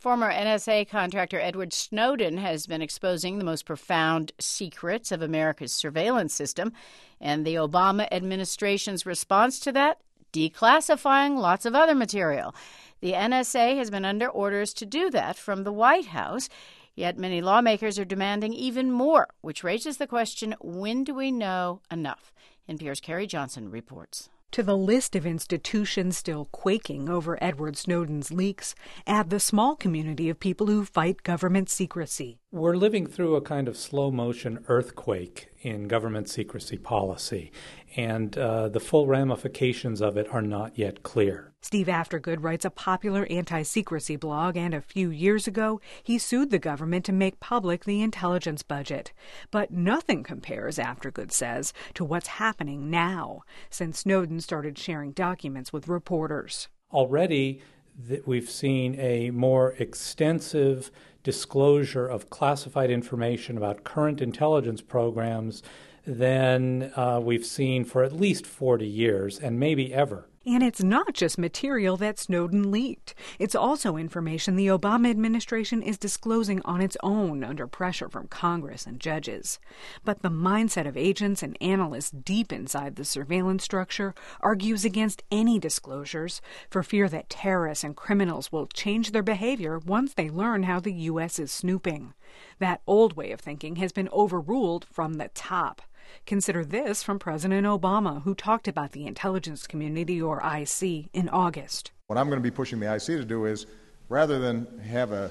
Former NSA contractor Edward Snowden has been exposing the most profound secrets of America's surveillance system. And the Obama administration's response to that? Declassifying lots of other material. The NSA has been under orders to do that from the White House. Yet many lawmakers are demanding even more, which raises the question, when do we know enough? NPR's Carrie Johnson reports. To the list of institutions still quaking over Edward Snowden's leaks, add the small community of people who fight government secrecy. We're living through a kind of slow-motion earthquake in government secrecy policy, and the full ramifications of it are not yet clear. Steve Aftergood writes a popular anti-secrecy blog, and a few years ago, he sued the government to make public the intelligence budget. But nothing compares, Aftergood says, to what's happening now, since Snowden started sharing documents with reporters. Already, we've seen a more extensive disclosure of classified information about current intelligence programs than we've seen for at least 40 years, and maybe ever. And it's not just material that Snowden leaked. It's also information the Obama administration is disclosing on its own under pressure from Congress and judges. But the mindset of agents and analysts deep inside the surveillance structure argues against any disclosures for fear that terrorists and criminals will change their behavior once they learn how the U.S. is snooping. That old way of thinking has been overruled from the top. Consider this from President Obama, who talked about the intelligence community, or IC, in August. What I'm going to be pushing the IC to do is, rather than have a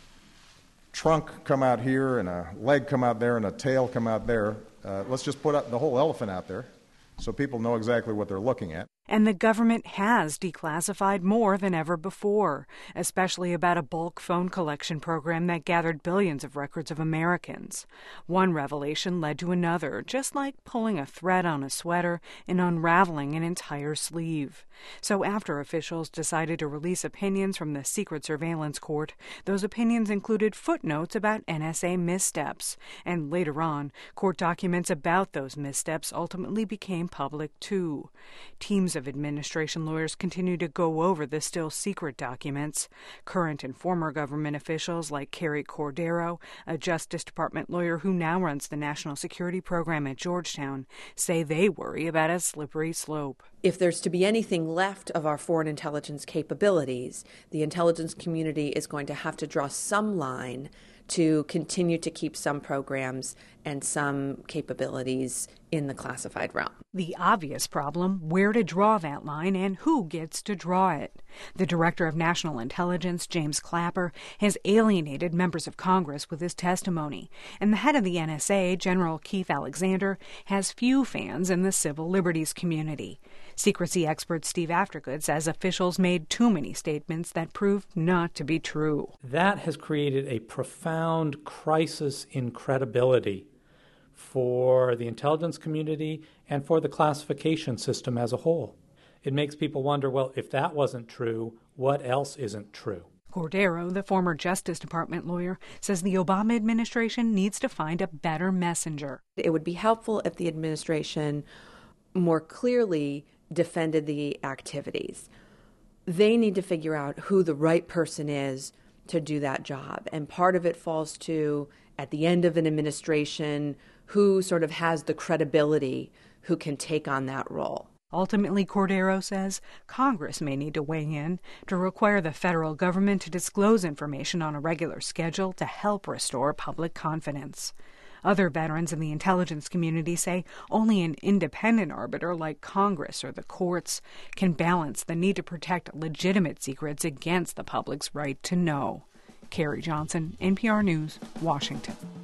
trunk come out here and a leg come out there and a tail come out there, let's just put the whole elephant out there so people know exactly what they're looking at. And the government has declassified more than ever before, especially about a bulk phone collection program that gathered billions of records of Americans. One revelation led to another, just like pulling a thread on a sweater and unraveling an entire sleeve. So after officials decided to release opinions from the Secret Surveillance Court, those opinions included footnotes about NSA missteps. And later on, court documents about those missteps ultimately became public too. Teams of administration lawyers continue to go over the still secret documents. Current and former government officials like Carrie Cordero, a Justice Department lawyer who now runs the National Security Program at Georgetown, say they worry about a slippery slope. If there's to be anything left of our foreign intelligence capabilities, the intelligence community is going to have to draw some line to continue to keep some programs and some capabilities in the classified realm. The obvious problem, where to draw that line and who gets to draw it. The Director of National Intelligence, James Clapper, has alienated members of Congress with his testimony, and the head of the NSA, General Keith Alexander, has few fans in the civil liberties community. Secrecy expert Steve Aftergood says officials made too many statements that proved not to be true. That has created a profound crisis in credibility for the intelligence community and for the classification system as a whole. It makes people wonder, well, if that wasn't true, what else isn't true? Cordero, the former Justice Department lawyer, says the Obama administration needs to find a better messenger. It would be helpful if the administration more clearly defended the activities. They need to figure out who the right person is to do that job. And part of it falls to, at the end of an administration, who sort of has the credibility, who can take on that role. Ultimately, Cordero says, Congress may need to weigh in to require the federal government to disclose information on a regular schedule to help restore public confidence. Other veterans in the intelligence community say only an independent arbiter like Congress or the courts can balance the need to protect legitimate secrets against the public's right to know. Carrie Johnson, NPR News, Washington.